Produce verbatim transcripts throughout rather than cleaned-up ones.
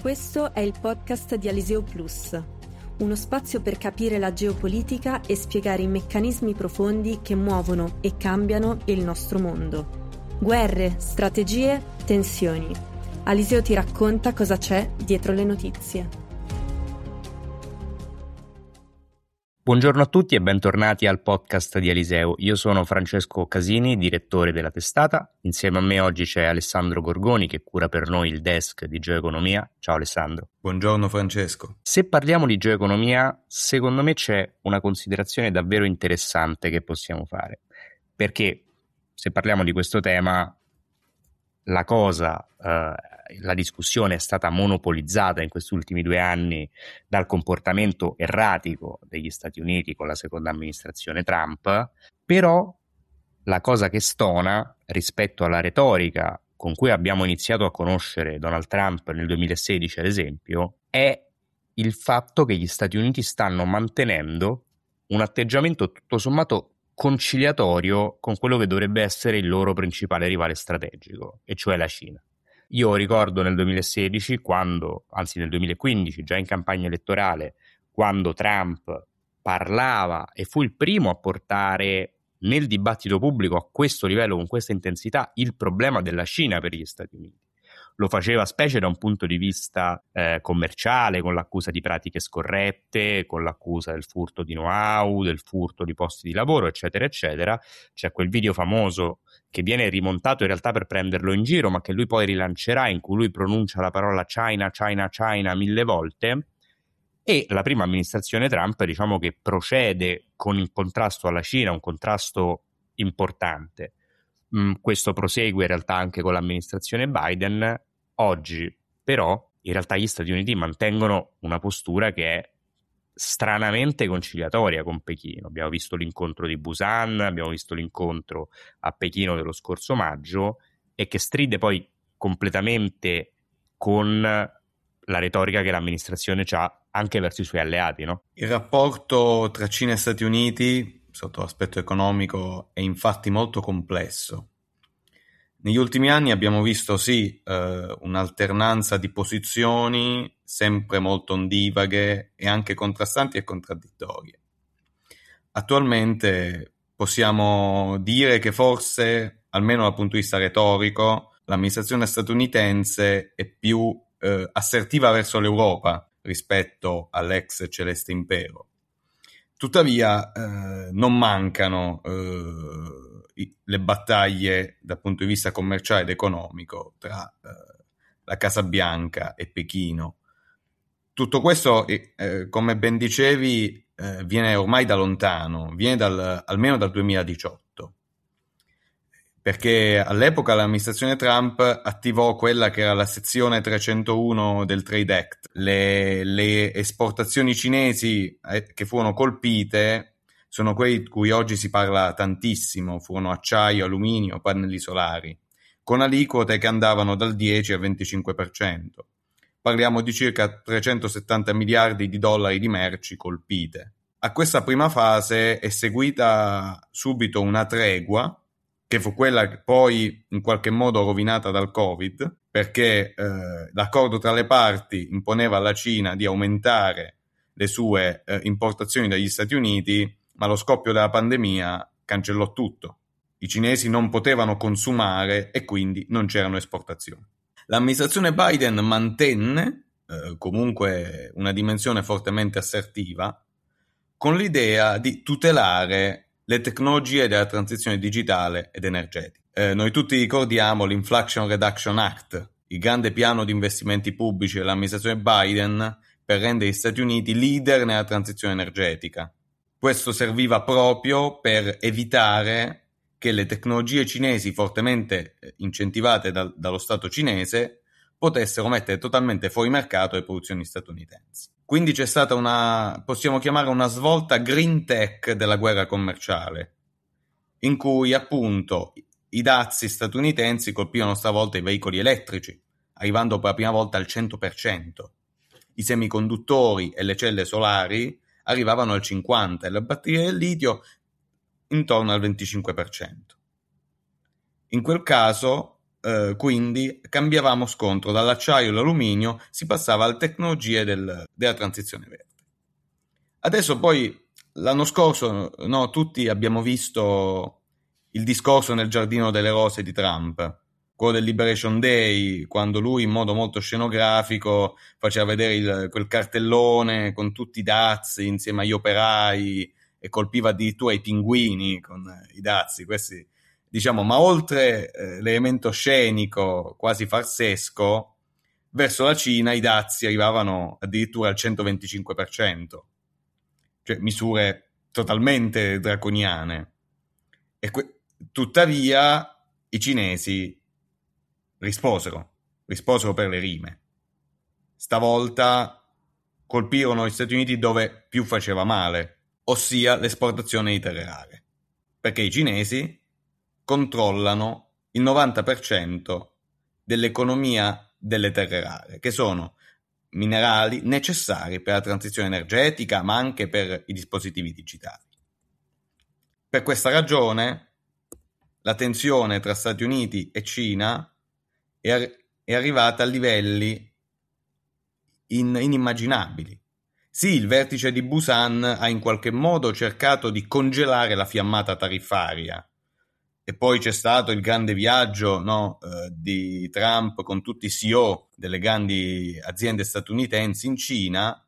Questo è il podcast di Aliseo Plus, uno spazio per capire la geopolitica e spiegare i meccanismi profondi che muovono e cambiano il nostro mondo. Guerre, strategie, tensioni. Aliseo ti racconta cosa c'è dietro le notizie. Buongiorno a tutti e bentornati al podcast di Aliseo. Io sono Francesco Casini, direttore della testata. Insieme a me oggi c'è Alessandro Gorgoni che cura per noi il desk di Geoeconomia. Ciao Alessandro. Buongiorno Francesco. Se parliamo di geoeconomia, secondo me c'è una considerazione davvero interessante che possiamo fare. Perché se parliamo di questo tema, la cosa, eh, la discussione è stata monopolizzata in questi ultimi due anni dal comportamento erratico degli Stati Uniti con la seconda amministrazione Trump, però la cosa che stona rispetto alla retorica con cui abbiamo iniziato a conoscere Donald Trump nel duemilasedici, ad esempio, è il fatto che gli Stati Uniti stanno mantenendo un atteggiamento tutto sommato conciliatorio con quello che dovrebbe essere il loro principale rivale strategico, e cioè la Cina. Io ricordo nel duemilasedici, quando, anzi nel duemilaquindici, già in campagna elettorale, quando Trump parlava e fu il primo a portare nel dibattito pubblico a questo livello, con questa intensità, il problema della Cina per gli Stati Uniti. Lo faceva specie da un punto di vista eh, commerciale, con l'accusa di pratiche scorrette, con l'accusa del furto di know-how, del furto di posti di lavoro, eccetera, eccetera. C'è quel video famoso che viene rimontato in realtà per prenderlo in giro, ma che lui poi rilancerà, in cui lui pronuncia la parola China, China, China mille volte. E la prima amministrazione Trump, diciamo che procede con il contrasto alla Cina, un contrasto importante. Mm, questo prosegue in realtà anche con l'amministrazione Biden. Oggi però in realtà gli Stati Uniti mantengono una postura che è stranamente conciliatoria con Pechino. Abbiamo visto l'incontro di Busan, abbiamo visto l'incontro a Pechino dello scorso maggio, e che stride poi completamente con la retorica che l'amministrazione ha anche verso i suoi alleati, no? Il rapporto tra Cina e Stati Uniti sotto l'aspetto economico è infatti molto complesso. Negli ultimi anni abbiamo visto sì eh, un'alternanza di posizioni sempre molto ondivaghe e anche contrastanti e contraddittorie. Attualmente possiamo dire che forse, almeno dal punto di vista retorico, l'amministrazione statunitense è più eh, assertiva verso l'Europa rispetto all'ex celeste impero. Tuttavia eh, non mancano eh, le battaglie dal punto di vista commerciale ed economico tra eh, la Casa Bianca e Pechino. Tutto questo, eh, come ben dicevi, eh, viene ormai da lontano, viene dal, almeno dal duemiladiciotto, perché all'epoca l'amministrazione Trump attivò quella che era la sezione trecentouno del Trade Act. Le, le esportazioni cinesi eh, che furono colpite sono quei di cui oggi si parla tantissimo, furono acciaio, alluminio, pannelli solari, con aliquote che andavano dal dieci al venticinque per cento. Parliamo di circa trecentosettanta miliardi di dollari di merci colpite. A questa prima fase è seguita subito una tregua, che fu quella che poi in qualche modo rovinata dal Covid, perché eh, l'accordo tra le parti imponeva alla Cina di aumentare le sue eh, importazioni dagli Stati Uniti, ma lo scoppio della pandemia cancellò tutto. I cinesi non potevano consumare e quindi non c'erano esportazioni. L'amministrazione Biden mantenne eh, comunque una dimensione fortemente assertiva, con l'idea di tutelare le tecnologie della transizione digitale ed energetica. Eh, noi tutti ricordiamo l'Inflation Reduction Act, il grande piano di investimenti pubblici dell'amministrazione Biden per rendere gli Stati Uniti leader nella transizione energetica. Questo serviva proprio per evitare che le tecnologie cinesi fortemente incentivate da, dallo Stato cinese potessero mettere totalmente fuori mercato le produzioni statunitensi. Quindi c'è stata una, possiamo chiamare una svolta green tech della guerra commerciale, in cui appunto i dazi statunitensi colpivano stavolta i veicoli elettrici, arrivando per la prima volta al cento per cento. I semiconduttori e le celle solari arrivavano al cinquanta per cento e le batterie del litio intorno al venticinque per cento. In quel caso eh, quindi cambiavamo scontro dall'acciaio all'alluminio, si passava alle tecnologie del, della transizione verde. Adesso poi, l'anno scorso, no, tutti abbiamo visto il discorso nel Giardino delle Rose di Trump, quello del Liberation Day, quando lui in modo molto scenografico faceva vedere il, quel cartellone con tutti i dazi insieme agli operai e colpiva addirittura i pinguini con i dazi, questi, diciamo, ma oltre eh, l'elemento scenico quasi farsesco, verso la Cina i dazi arrivavano addirittura al centoventicinque per cento, cioè misure totalmente draconiane. E que- tuttavia i cinesi risposero, risposero per le rime. Stavolta colpirono gli Stati Uniti dove più faceva male, ossia l'esportazione di terre rare, perché i cinesi controllano il novanta per cento dell'economia delle terre rare, che sono minerali necessari per la transizione energetica, ma anche per i dispositivi digitali. Per questa ragione, la tensione tra Stati Uniti e Cina è, ar- è arrivata a livelli in- inimmaginabili. Sì, il vertice di Busan ha in qualche modo cercato di congelare la fiammata tariffaria, e poi c'è stato il grande viaggio, no, eh, di Trump con tutti i C E O delle grandi aziende statunitensi in Cina,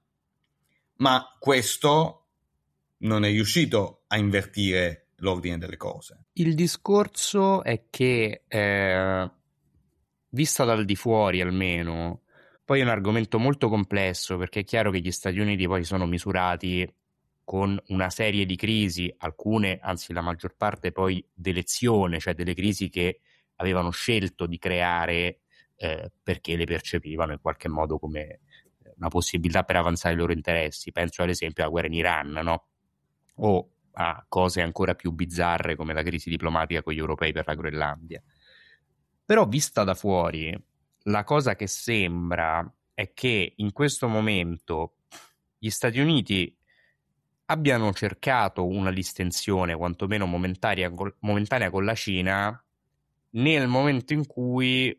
ma questo non è riuscito a invertire l'ordine delle cose. Il discorso è che, eh, vista dal di fuori almeno, poi è un argomento molto complesso, perché è chiaro che gli Stati Uniti poi sono misurati con una serie di crisi, alcune, anzi la maggior parte poi d'elezione, cioè delle crisi che avevano scelto di creare eh, perché le percepivano in qualche modo come una possibilità per avanzare i loro interessi. Penso ad esempio alla guerra in Iran, no? O a cose ancora più bizzarre come la crisi diplomatica con gli europei per la Groenlandia. Però vista da fuori, la cosa che sembra è che in questo momento gli Stati Uniti abbiano cercato una distensione, quantomeno momentanea, momentanea con la Cina, nel momento in cui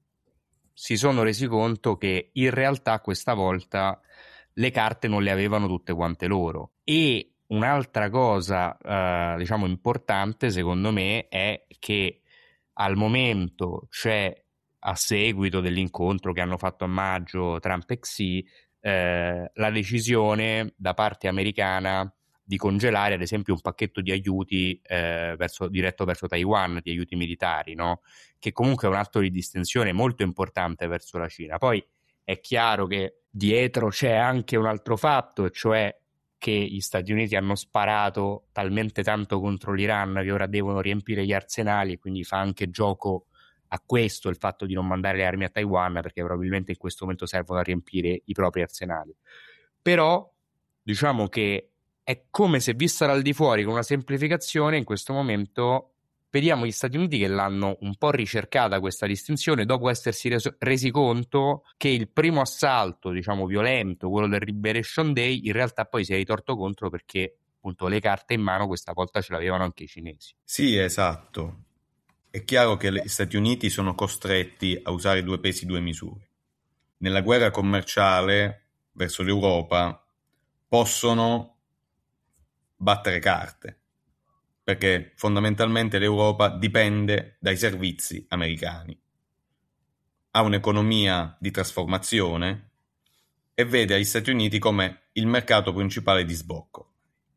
si sono resi conto che in realtà questa volta le carte non le avevano tutte quante loro. E un'altra cosa, eh, diciamo, importante, secondo me, è che al momento c'è, a seguito dell'incontro che hanno fatto a maggio Trump e Xi, eh, la decisione da parte americana di congelare ad esempio un pacchetto di aiuti eh, verso, diretto verso Taiwan, di aiuti militari, no? Che comunque è un atto di distensione molto importante verso la Cina. Poi è chiaro che dietro c'è anche un altro fatto, cioè che gli Stati Uniti hanno sparato talmente tanto contro l'Iran che ora devono riempire gli arsenali, e quindi fa anche gioco a questo il fatto di non mandare le armi a Taiwan, perché probabilmente in questo momento servono a riempire i propri arsenali. Però diciamo che è come se, vista dal di fuori con una semplificazione, in questo momento vediamo gli Stati Uniti che l'hanno un po' ricercata questa distinzione dopo essersi reso, resi conto che il primo assalto, diciamo, violento, quello del Liberation Day, in realtà poi si è ritorto contro, perché appunto le carte in mano questa volta ce l'avevano anche i cinesi. Sì, esatto. È chiaro che gli Stati Uniti sono costretti a usare due pesi, due misure. Nella guerra commerciale verso l'Europa possono battere carte, perché fondamentalmente l'Europa dipende dai servizi americani. Ha un'economia di trasformazione e vede gli Stati Uniti come il mercato principale di sbocco.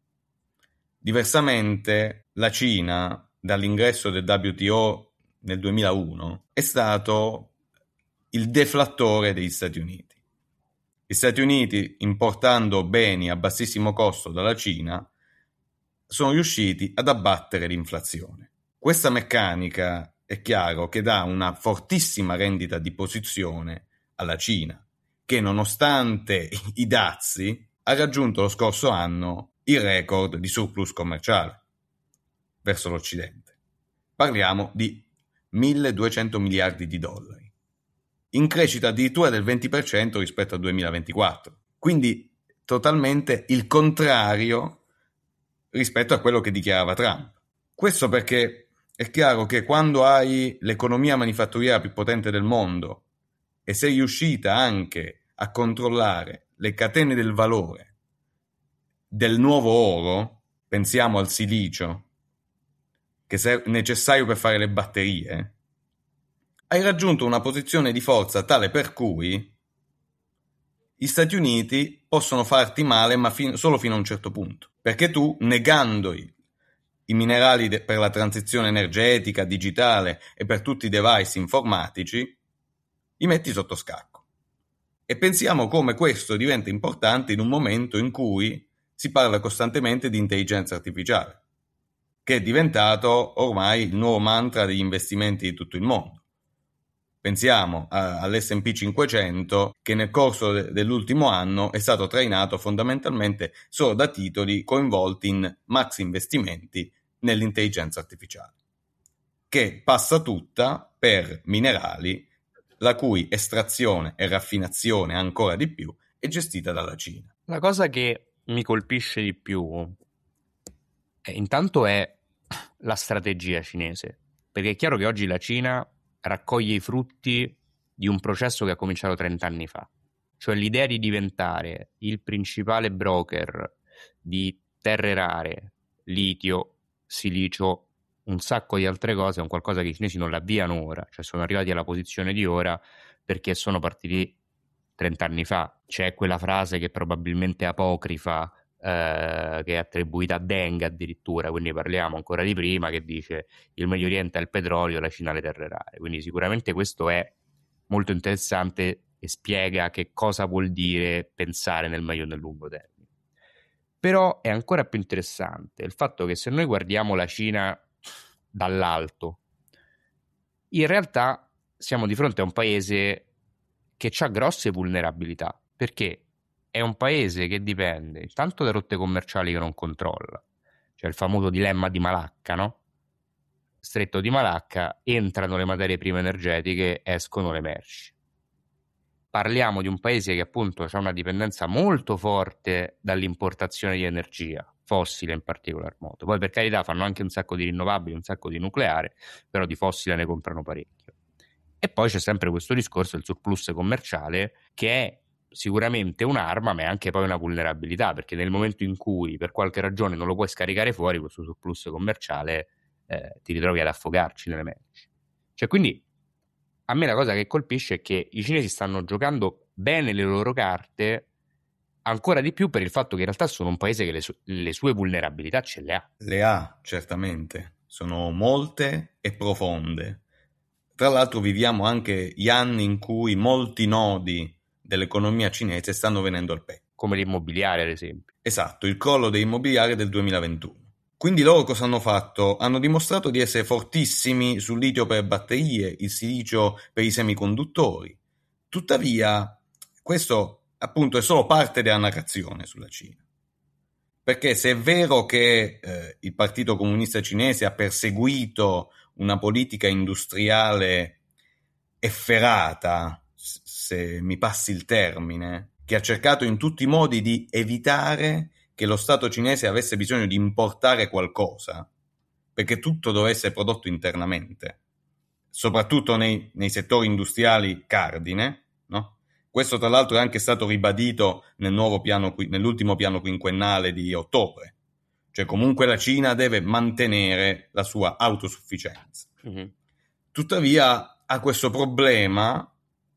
Diversamente, la Cina, dall'ingresso del W T O nel duemilauno, è stato il deflattore degli Stati Uniti. Gli Stati Uniti, importando beni a bassissimo costo dalla Cina, sono riusciti ad abbattere l'inflazione. Questa meccanica è chiaro che dà una fortissima rendita di posizione alla Cina, che nonostante i dazi ha raggiunto lo scorso anno il record di surplus commerciale verso l'Occidente. Parliamo di milleduecento miliardi di dollari, in crescita addirittura del venti per cento rispetto al duemilaventiquattro. Quindi totalmente il contrario rispetto a quello che dichiarava Trump. Questo perché è chiaro che quando hai l'economia manifatturiera più potente del mondo e sei riuscita anche a controllare le catene del valore del nuovo oro, pensiamo al silicio, che è necessario per fare le batterie, hai raggiunto una posizione di forza tale per cui gli Stati Uniti possono farti male, ma fin- solo fino a un certo punto, perché tu, negando i, i minerali de- per la transizione energetica, digitale e per tutti i device informatici, li metti sotto scacco. E pensiamo come questo diventa importante in un momento in cui si parla costantemente di intelligenza artificiale, che è diventato ormai il nuovo mantra degli investimenti di tutto il mondo. Pensiamo a, all'esse and pi cinquecento, che nel corso de- dell'ultimo anno è stato trainato fondamentalmente solo da titoli coinvolti in maxi investimenti nell'intelligenza artificiale, che passa tutta per minerali la cui estrazione e raffinazione ancora di più è gestita dalla Cina. La cosa che mi colpisce di più è, intanto è la strategia cinese, perché è chiaro che oggi la Cina raccoglie i frutti di un processo che ha cominciato trent'anni fa, cioè l'idea di diventare il principale broker di terre rare, litio, silicio, un sacco di altre cose, è un qualcosa che i cinesi non l'avviano ora, cioè sono arrivati alla posizione di ora perché sono partiti trent'anni fa. C'è quella frase che probabilmente è apocrifa, eh, che è attribuita a Deng addirittura, quindi parliamo ancora di prima, che dice il Medio Oriente ha il petrolio, la Cina le terre rare. Quindi sicuramente questo è molto interessante e spiega che cosa vuol dire pensare nel medio e nel lungo termine. Però è ancora più interessante il fatto che se noi guardiamo la Cina dall'alto, in realtà siamo di fronte a un paese che ha grosse vulnerabilità, perché è un paese che dipende intanto da rotte commerciali che non controlla, cioè il famoso dilemma di Malacca, no? Stretto di Malacca, entrano le materie prime energetiche, escono le merci. Parliamo di un paese che appunto ha una dipendenza molto forte dall'importazione di energia, fossile in particolar modo. Poi per carità fanno anche un sacco di rinnovabili, un sacco di nucleare, però di fossile ne comprano parecchio. E poi c'è sempre questo discorso del surplus commerciale, che è sicuramente un'arma, ma è anche poi una vulnerabilità, perché nel momento in cui per qualche ragione non lo puoi scaricare fuori, questo surplus commerciale, eh, ti ritrovi ad affogarci nelle merci. Cioè, quindi a me la cosa che colpisce è che i cinesi stanno giocando bene le loro carte, ancora di più per il fatto che in realtà sono un paese che le, su- le sue vulnerabilità ce le ha. Le ha, certamente. Sono molte e profonde. Tra l'altro viviamo anche gli anni in cui molti nodi dell'economia cinese stanno venendo al pettine. Come l'immobiliare, ad esempio. Esatto, il crollo dell'immobiliare del duemilaventuno. Quindi loro cosa hanno fatto? Hanno dimostrato di essere fortissimi sul litio per batterie, il silicio per i semiconduttori. Tuttavia, questo appunto è solo parte della narrazione sulla Cina. Perché se è vero che eh, il Partito Comunista Cinese ha perseguito una politica industriale efferata, se mi passi il termine, che ha cercato in tutti i modi di evitare che lo Stato cinese avesse bisogno di importare qualcosa, perché tutto doveva essere prodotto internamente, soprattutto nei, nei settori industriali cardine, no? Questo tra l'altro è anche stato ribadito nel nuovo piano, nell'ultimo piano quinquennale di ottobre, cioè comunque la Cina deve mantenere la sua autosufficienza. Mm-hmm. Tuttavia ha questo problema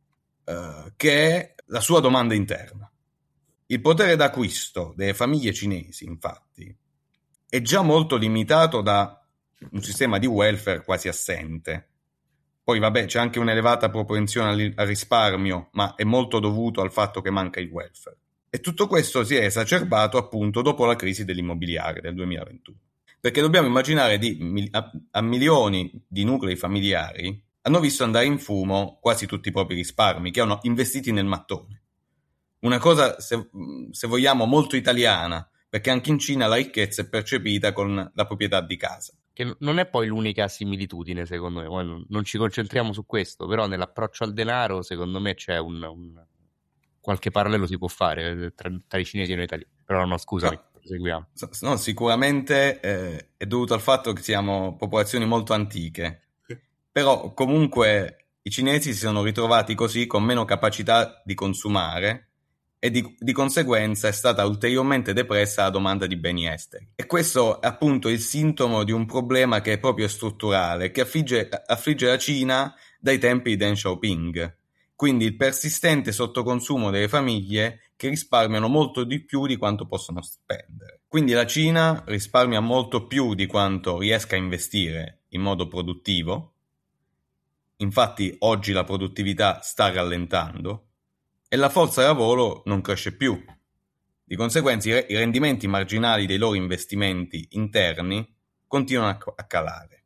eh, che è la sua domanda interna. Il potere d'acquisto delle famiglie cinesi, infatti, è già molto limitato da un sistema di welfare quasi assente. Poi vabbè, c'è anche un'elevata propensione al risparmio, ma è molto dovuto al fatto che manca il welfare. E tutto questo si è esacerbato appunto dopo la crisi dell'immobiliare del duemilaventuno. Perché dobbiamo immaginare di, a, a milioni di nuclei familiari hanno visto andare in fumo quasi tutti i propri risparmi, che hanno investiti nel mattone. Una cosa, se, se vogliamo, molto italiana, perché anche in Cina la ricchezza è percepita con la proprietà di casa. Che non è poi l'unica similitudine, secondo me, non ci concentriamo su questo, però nell'approccio al denaro, secondo me, c'è un, un qualche parallelo si può fare tra, tra i cinesi e noi italiani. Però no, scusami. No, seguiamo. No, sicuramente eh, è dovuto al fatto che siamo popolazioni molto antiche, però comunque i cinesi si sono ritrovati così con meno capacità di consumare e di, di conseguenza è stata ulteriormente depressa la domanda di beni esteri. E questo è appunto il sintomo di un problema che è proprio strutturale, che affligge, affligge la Cina dai tempi di Deng Xiaoping. Quindi il persistente sottoconsumo delle famiglie che risparmiano molto di più di quanto possono spendere. Quindi la Cina risparmia molto più di quanto riesca a investire in modo produttivo. Infatti oggi la produttività sta rallentando e la forza lavoro non cresce più. Di conseguenza i rendimenti marginali dei loro investimenti interni continuano a calare.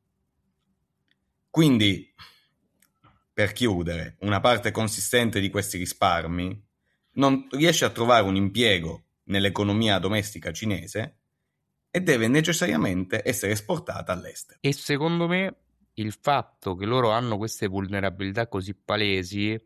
Quindi, per chiudere, una parte consistente di questi risparmi non riesce a trovare un impiego nell'economia domestica cinese e deve necessariamente essere esportata all'estero. E secondo me il fatto che loro hanno queste vulnerabilità così palesi,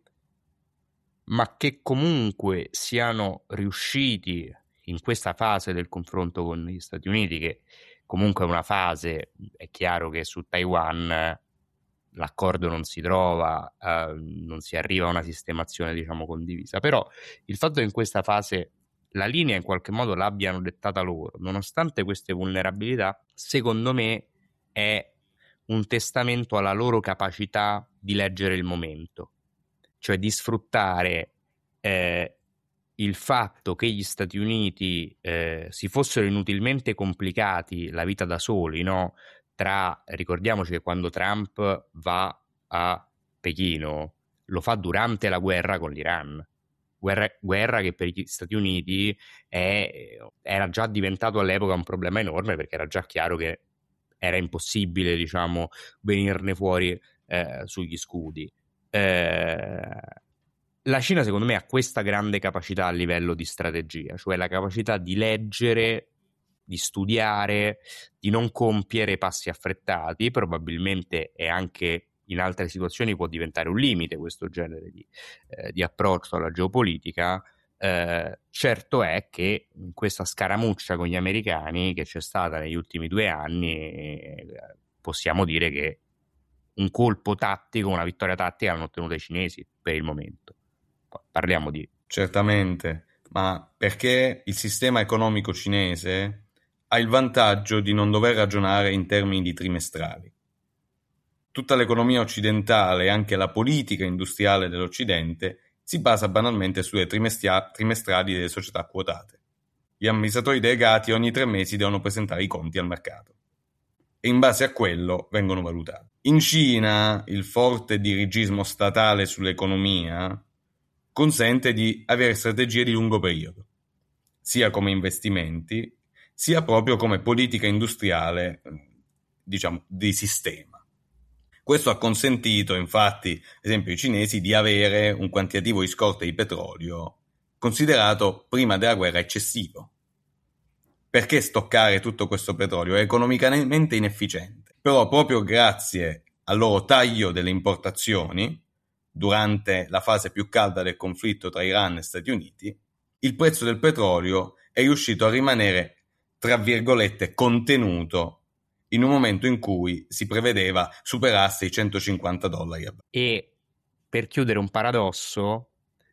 ma che comunque siano riusciti in questa fase del confronto con gli Stati Uniti, che comunque è una fase, è chiaro che su Taiwan l'accordo non si trova, eh, non si arriva a una sistemazione, diciamo, condivisa, però il fatto che in questa fase la linea in qualche modo l'abbiano dettata loro, nonostante queste vulnerabilità, secondo me è un testamento alla loro capacità di leggere il momento, cioè di sfruttare eh, il fatto che gli Stati Uniti eh, si fossero inutilmente complicati la vita da soli, no? Tra, ricordiamoci che quando Trump va a Pechino lo fa durante la guerra con l'Iran, guerra, guerra che per gli Stati Uniti è, era già diventato all'epoca un problema enorme, perché era già chiaro che era impossibile, diciamo, venirne fuori eh, sugli scudi. Eh, la Cina secondo me ha questa grande capacità a livello di strategia, cioè la capacità di leggere, di studiare, di non compiere passi affrettati. Probabilmente è anche in altre situazioni può diventare un limite questo genere di, eh, di approccio alla geopolitica. Eh, certo è che in questa scaramuccia con gli americani che c'è stata negli ultimi due anni eh, possiamo dire che un colpo tattico, una vittoria tattica l'hanno ottenuta i cinesi per il momento. Parliamo di... Certamente, ma perché il sistema economico cinese ha il vantaggio di non dover ragionare in termini di trimestrali. Tutta l'economia occidentale e anche la politica industriale dell'Occidente si basa banalmente sulle trimestria- trimestrali delle società quotate. Gli amministratori delegati ogni tre mesi devono presentare i conti al mercato e in base a quello vengono valutati. In Cina il forte dirigismo statale sull'economia consente di avere strategie di lungo periodo, sia come investimenti, sia proprio come politica industriale, diciamo, di sistema. Questo ha consentito, infatti, ad esempio, ai cinesi di avere un quantitativo di scorte di petrolio considerato prima della guerra eccessivo. Perché stoccare tutto questo petrolio è economicamente inefficiente, però proprio grazie al loro taglio delle importazioni durante la fase più calda del conflitto tra Iran e Stati Uniti, il prezzo del petrolio è riuscito a rimanere, tra virgolette, contenuto in un momento in cui si prevedeva superasse i centocinquanta dollari a barile. E per chiudere un paradosso,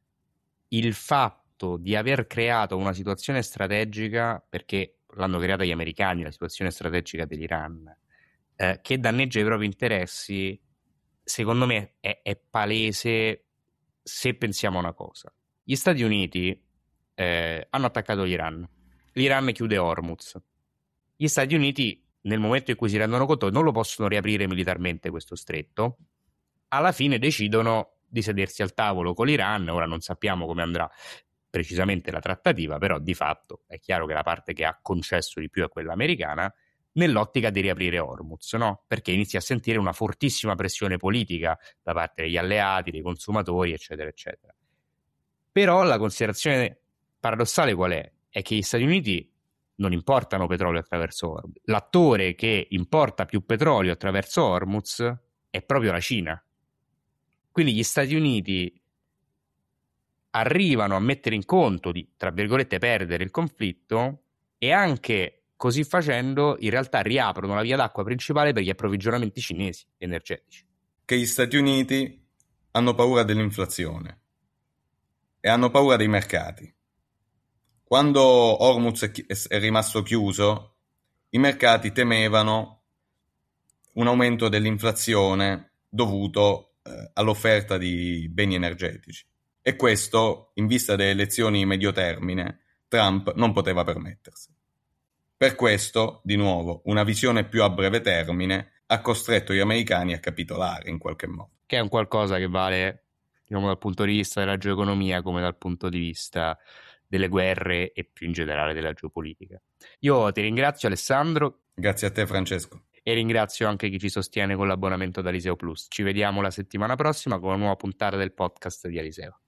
il fatto di aver creato una situazione strategica, perché l'hanno creata gli americani, la situazione strategica dell'Iran, eh, che danneggia i propri interessi, secondo me è, è palese se pensiamo a una cosa. Gli Stati Uniti eh, hanno attaccato l'Iran, l'Iran chiude Hormuz, gli Stati Uniti nel momento in cui si rendono conto che non lo possono riaprire militarmente questo stretto, alla fine decidono di sedersi al tavolo con l'Iran. Ora non sappiamo come andrà precisamente la trattativa, però di fatto è chiaro che la parte che ha concesso di più è quella americana, nell'ottica di riaprire Hormuz, no? Perché inizia a sentire una fortissima pressione politica da parte degli alleati, dei consumatori, eccetera, eccetera. Però la considerazione paradossale qual è? È che gli Stati Uniti non importano petrolio attraverso Hormuz. L'attore che importa più petrolio attraverso Hormuz è proprio la Cina. Quindi gli Stati Uniti arrivano a mettere in conto di, tra virgolette, perdere il conflitto e anche così facendo in realtà riaprono la via d'acqua principale per gli approvvigionamenti cinesi energetici. Che gli Stati Uniti hanno paura dell'inflazione e hanno paura dei mercati. Quando Hormuz è, chi- è rimasto chiuso, i mercati temevano un aumento dell'inflazione dovuto eh, all'offerta di beni energetici. E questo, in vista delle elezioni medio termine, Trump non poteva permettersi. Per questo, di nuovo, una visione più a breve termine ha costretto gli americani a capitolare in qualche modo. Che è un qualcosa che vale, diciamo, dal punto di vista della geoeconomia come dal punto di vista delle guerre e più in generale della geopolitica. Io ti ringrazio, Alessandro. Grazie a te, Francesco. E ringrazio anche chi ci sostiene con l'abbonamento ad Aliseo Plus. Ci vediamo la settimana prossima con una nuova puntata del podcast di Aliseo.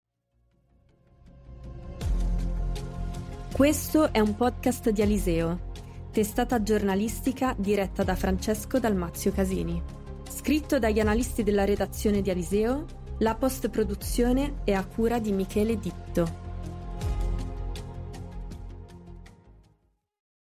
Questo è un podcast di Aliseo, testata giornalistica diretta da Francesco Dalmazio Casini. Scritto dagli analisti della redazione di Aliseo, la post-produzione è a cura di Michele Ditto.